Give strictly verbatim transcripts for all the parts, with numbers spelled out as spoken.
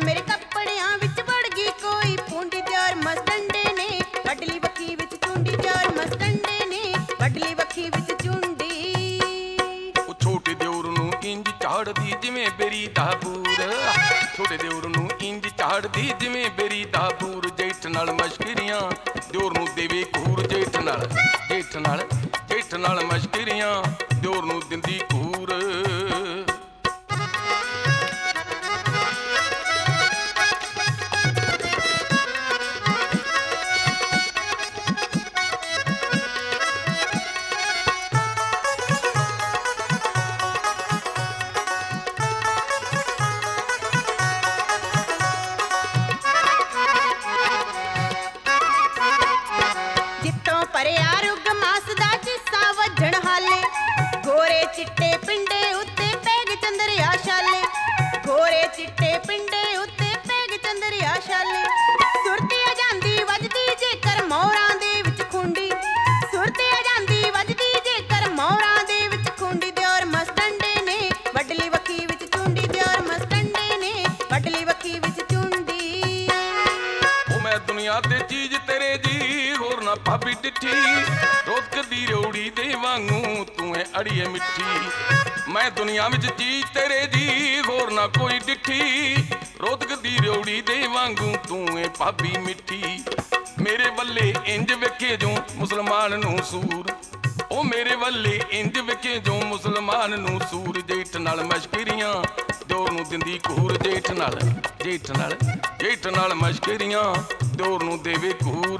ਮੇਰੇ ਕੱਪੜਿਆਂ ਵਿੱਚ ਵੜ ਗਈ ਕੋਈ ਪੂੰਡੀ ਦਿਓਰ ਮਸਤੰਡੇ ਨੇ ਵੱਢ ਲਈ ਵੱਖੀ ਵਿੱਚ ਚੁੰਡੀ ਦਿਓਰ ਮਸਤੰਡੇ ਨੇ ਵੱਢ ਲਈ ਵੱਖੀ ਵਿੱਚ ਚੁੰਡੀ। ਉਹ ਛੋਟੇ ਦਿਓਰ ਨੂੰ ਇੰਜ ਝਾੜਦੀ ਜਿਵੇਂ ਬੇਰੀ ਦਾ ਬੂਰ, ਛੋਟੇ ਦਿਓਰ ਨੂੰ ਇੰਜ ਝਾੜਦੀ ਜਿਵੇਂ ਬੇਰੀ ਦਾ ਬੂਰ। ਜੇਠ ਨਾਲ ਮਸ਼ਕਰੀਆਂ ਦਿਓਰ ਨੂੰ ਦੇਵੇ ਘੂਰ, ਜੇਠ ਨਾਲ ਜੇਠ ਨਾਲ ਜੇਠ ਨਾਲ ਮਸ਼ਕਰੀਆਂ ਦਿਓਰ ਨੂੰ ਦਿੰਦੀ ਘੂਰ। ਜਿੱਤੋਂ ਭਰਿਆ ਰੁੱਗ ਮਾਸ ਦਾ ਚਿੱਸਾ ਵੱਜਣ ਹਾਲੇ, ਗੋਰੇ ਚਿੱਟੇ ਪਿੰਡੇ ਉੱਤੇ ਪੈਗ ਚੰਦਰਿਆ ਛਾਲੇ, ਗੋਰੇ ਚਿੱਟੇ ਪਿੰਡੇ ਉੱਤੇ ਪੈਗ ਚੰਦਰਿਆ ਛਾਲੇ। ਸੁਰਤੀ ਆ ਜਾਂਦੀ ਵੱਜਦੀ ਜੇਕਰ ਮੋਹਰਾਂ ਦੇ ਵਿੱਚ ਖੁੰਡੀ, ਸੁਰਤੀ ਆ ਜਾਂਦੀ ਵੱਜਦੀ ਜੇਕਰ ਮੋਹਰਾਂ ਦੇ ਵਿੱਚ ਖੁੰਡੀ। ਦਿਓਰ ਮਸਤੰਡੇ ਨੇ ਵੱਢ ਲਈ ਵੱਖੀ ਵਿੱਚ ਚੁੰਡੀ, ਦਿਓਰ ਮਸਤੰਡੇ ਨੇ ਵੱਢ ਲਈ ਵੱਖੀ ਵਿੱਚ ਚੁੰਡੀ। ਉਹ ਮੈਂ ਦੁਨੀਆ ਤੇ ਚੀਜ਼ ਤੇਰੇ ਦੀ ਹੋਰ ਨਾ ਭਾਬੀ ਡਿੱਠੀ, ਰੋਕ ਦੀ ਰੋੜੀ ਦੇ ਵਾਂਗੂ ਤੂੰ ਐ ਅੜੀਏ ਮਿੱਠੀ। ਮੈਂ ਦੁਨੀਆ ਵਿੱਚ ਚੀਜ਼ ਤੇਰੇ ਦੀ ਹੋਰ ਨਾ ਕੋਈ ਡਿੱਠੀ, ਰੋਦਕ ਦੀ ਰੋੜੀ ਦੇ ਵਾਂਗੂ ਤੂੰ ਐ ਭਾਬੀ ਮਿੱਠੀ। ਮੇਰੇ ਵੱਲੇ ਇੰਜ ਵੇਖੇ ਜੋ ਮੁਸਲਮਾਨ ਨੂੰ ਸੂਰ, ਉਹ ਮੇਰੇ ਵੱਲੇ ਇੰਜ ਵੇਖੇ ਜੋ ਮੁਸਲਮਾਨ ਨੂੰ ਸੂਰ। ਜੇਠ ਨਾਲ ਮਸ਼ਕਰੀਆਂ ਦਿਓਰ ਨੂੰ ਦਿੰਦੀ ਘੂਰ, ਜੇਠ ਨਾਲ ਜੇਠ ਨਾਲ ਜੇਠ ਨਾਲ ਮਸ਼ਕਰੀਆਂ ਦਿਓਰ ਨੂੰ ਦੇਵੇ ਘੂਰ।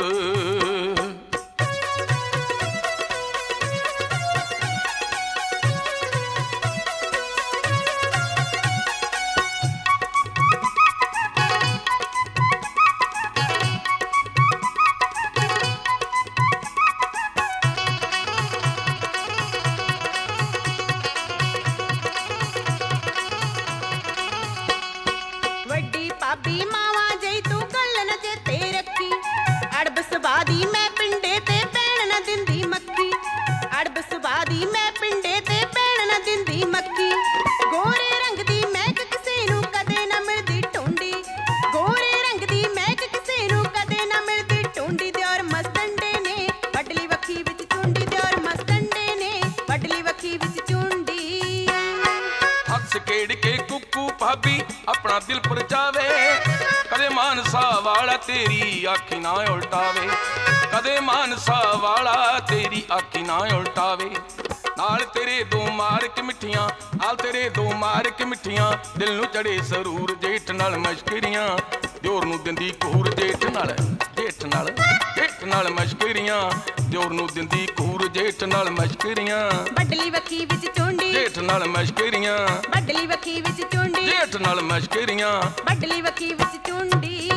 ਵੱਡੀ ਭਾਬੀ ਮਾਵਾਂ ਜਈ ਤੂੰ ਗੱਲ ਨਾ ਚੇਤੇ ਰੱਖੀ, ਅੜਬ ਸੁਭਾਅ ਦੀ ਮੈਂ ਪਿੰਡੇ ਤੇ ਪੈਣ ਨਾ ਦਿੰਦੀ ਮੱਖੀ, ਅੜਬ ਸੁਭਾਅ ਦੀ ਮੈਂ ਪਿੰਡੇ ਤੇ ਪੈਣ ਨਾ ਦਿੰਦੀ ਮੱਖੀ। ਗੋਰੇ ਰੰਗ ਦੀ ਮਹਿਕ ਕਿਸੇ ਨੂੰ ਕਦੇ ਨਾ ਮਿਲਦੀ ਟੁੰਡੀ, ਗੋਰੇ ਰੰਗ ਦੀ ਮਹਿਕ ਕਿਸੇ ਨੂੰ ਕਦੇ ਨਾ ਮਿਲਦੀ ਟੁੰਡੀ। ਦਿਓਰ ਮਸਤੰਡੇ ਨੇ ਵੱਢ ਲਈ ਵੱਖੀ ਵਿੱਚ ਚੁੰਡੀ, ਦਿਓਰ ਮਸਤੰਡੇ ਨੇ ਵੱਢ ਲਈ ਵੱਖੀ ਵਿੱਚ ਚੁੰਡੀ। ਹੱਸ ਖੇਡ ਕੇ ਕੁੱਕੂ ਭਾਬੀ ਆਪਣਾ ਦਿਲ ਪਰਚਾਵੇ, ਕਦੇ ਮਾਨਸਾ ਵਾਲਾ ਤੇਰੀ ਆਖੀ ਨਾ ਉਲਟਾਵੇ, ਕਦੇ ਮਾਨਸਾ ਵਾਲਾ ਤੇਰੀ ਆਖੀ ਨਾ ਉਲਟਾਵੇ। ਨਾਲ ਤੇਰੇ ਦੋ ਮਾਰ ਕੇ ਮਿੱਠੀਆਂ, ਨਾਲ ਤੇਰੇ ਦੋ ਮਾਰ ਕੇ ਮਿੱਠੀਆਂ ਦਿਲ ਨੂੰ ਚੜੇ ਸਰੂਰ। ਜੇਠ ਨਾਲ ਮਸ਼ਕਰੀਆਂ ਦਿਓਰ ਨੂੰ ਦਿੰਦੀ ਘੂਰ, ਜੇਠ ਨਾਲ ਜੇਠ ਨਾਲ ਜੇਠ ਨਾਲ ਮਸ਼ਕਰੀਆਂ ਦਿਓਰ ਨੂੰ ਦਿੰਦੀ ਘੂਰ। ਜੇਠ ਨਾਲ ਮਸ਼ਕਰੀਆਂ ਵੱਢ ਲਈ ਵੱਖੀ ਵਿੱਚ ਚੁੰਡੀ, ਜੇਠ ਨਾਲ ਮਸ਼ਕਰੀਆਂ ਵੱਢ ਲਈ ਵੱਖੀ ਵਿੱਚ ਚੁੰਡੀ, ਜੇਠ ਨਾਲ ਮਸ਼ਕਰੀਆਂ ਵੱਢ ਲਈ ਵੱਖੀ ਵਿੱਚ ਚੁੰਡੀ।